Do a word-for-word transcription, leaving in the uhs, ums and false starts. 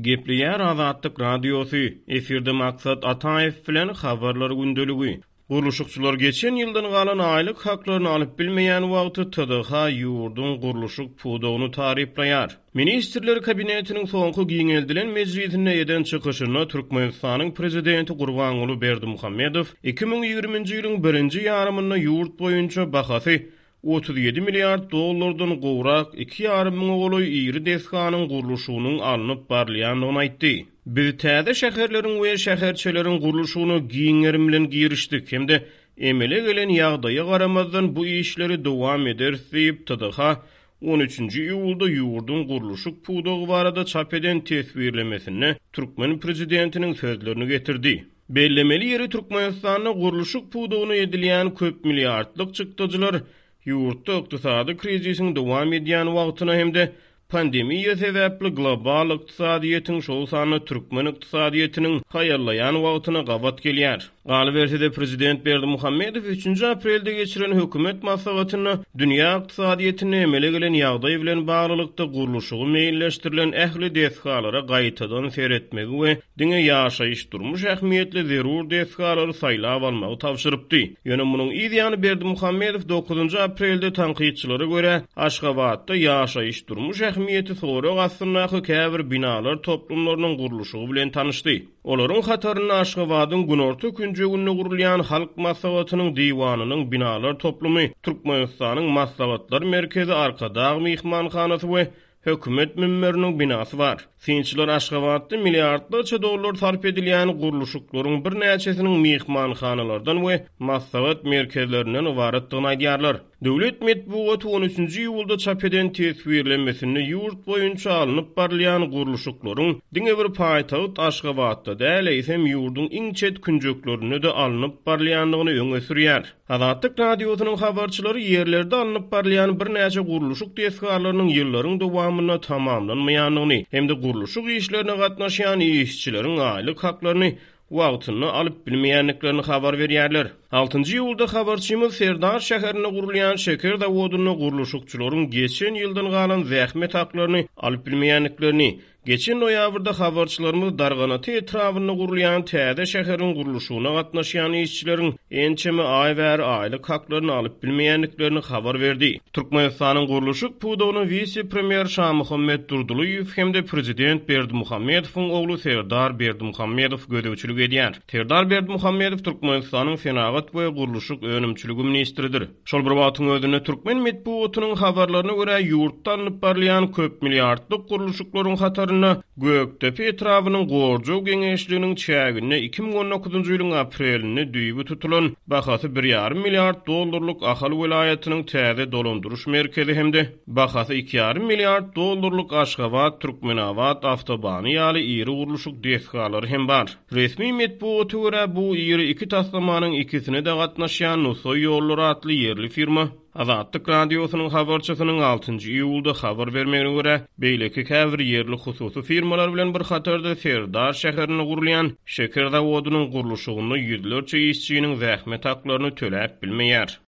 Gepliýär Azatlyk radiosu. Efirde maksat Ataev bilen habarlar gündöligi. Guruluşukçular geçen ýyldan galan aýlyk haklaryny alyp bilmeýän wagty T D H ýurdun guruluşyk pudogyny taripleýär. Ministrler kabinetiniň soňky giňeldilen mejlisinde eden çykyşyna Türkmenistanyň prezidenti Gurbanuly Berdimuhammedow iki ming ýigrimiji ýylyň birinji ýarymynda ýurt boýunça bahasy otuz ýedi milliard dollardan gowrak iki ýarym ming ogly ýyry deskanyň guruluşynyň alınıp barlaýandygyny aýtdy. Biz täze şäherleriň we şäherçeleriň guruluşyny giňerim bilen girişdik hemde emele gelen ýagdaýa garamazdan bu işleri dowam eder diýip T D H on üçinji iýulda ýurdun guruluşyk pudogy barada çap eden tesbirlemesini Türkmen prezidentiniň sözlerini getirdi. Bellemeli ýeri Türkmenistanyň guruluşyk pudogyny edilýän köp milliardlyk çykdyjylar ýurtda ykdysady krizisiň dowam edýän wagtyna hemde pandemiýa sebäpli global ykdysadyýetin şol sany Türkmen ykdysadyýetiniň haýarlaýan wagtyna gabat gelýär. Galbertide prezident Berdimuhammedow üçinji aprelde geçiren hökümet maslahatyny dünýä ykdysadyýetine emele gelen ýagdaý bilen baglykda guruluşy meýilleşdirilen ähli desgalara gaýtadan seretmegi we diňe ýaşaýyş durmuş ähmiýetli zerur desgalary saýlap almagy tapşyrypdy. Ýöne munyň ýa-da Berdimuhammedow dokuzunji aprelde tanqidçilere görä Aşgabatda ýaşaýyş durmuş ähmiýeti sonra gassyndaky käbir binalar toplumlarynyň guruluşy bilen tanışdy. Olaryň hataryny Aşgabatyň günorta günjeginde gurulýan halk maslahatynyň diwanynyň binalar toplumy, Türkmenistanyň maslahatlar merkezi Arkadag mehmanhanasy we hökümet mümmeriniň binasy bar. Sinçiler Aşgabatda milliardlarça dollar sarf edilýän guruluşyklaryň bir näçesiniň mehmanhanalardan we maslahat merkezlerinden ibaretdigini aýdýarlar. Döwlet medeniýeti on üçinji iýulda çap eden tesbirlemesini ýurt boýunça alınıp barlaýan guruluşyklaryň diňe bir paýtagyt Aşgabatda däl eýsem ýurdun iň çet künjeklerini de alınıp barlaýandygyny öňe sürýär. Azatlyk radiosynyň habarçylary ýerlerde alınıp barlaýan bir näçe guruluşyk desgarlarynyň ýyllaryň dowamyna tamamlanmaýandygyny hemde guruluşyk işlerine gatnaşýan işçileriň aýlyk haklaryny wagtyny alyp bilmeýänliklerini habar berýärler. altynjy iýulda habarçymyz Serdar şäherine gurulýan şeker dawodyny guruluşykçylaryň geçen ýyldan galan zähmet haklaryny alyp bilmeýänliklerini geçen noýabrda habarçylarymyz Darganaty etrawyna gurulýan täze şäheriň guruluşyna gatnaşýan işçileriň ençemi aý bäri aýlyk haklaryny alyp bilmeýänliklerini habar berdi. Türkmenistanyň guruluşyk pudogyny vice-premier Şahmuhammed Durdulyýew hemde prezident Berdimuhammedowyň ogly Serdar Berdimuhammedow gödäwçilik edýär. Serdar Berdimuhammedow Türkmenistanyň senagat we guruluşyk önümçiligi ministridir. Şol bir wagtyň özünde Türkmen medeniýetiniň habarlaryna görä ýurtdan alyp barlaýan köp milliardlyk guruluşyklaryň hatary Göktepe etrawynyň gorjak geňeşliginiň çägine iki ming on dokuzunji ýylyň aprelinde düýbi tutulan bahasy bir ýarym milliard dollarlyk Ahal welaýatynyň täze dolandyryş merkezi hemde bahasy iki ýarym milliard dollarlyk Aşgabat Türkmenawat awtobany ýaly ýeri guruluşyk desgalary hem bar. Resmi medeniýete görä bu ýeri iki taslamanyň ikisine de gatnaşýan Nusoy ýollary atly ýerli firma Azatlyk radiosynyň habarçysynyň altynjy iýulda habar bermegine görä, beýleki käbir ýerli hususy firmalar bilen bir hatarda Serdar şäherine gurulýan şeker dawodynyň guruluşyny ýüzlerçe işçiniň zähmet haklaryny töläp bilmeýär.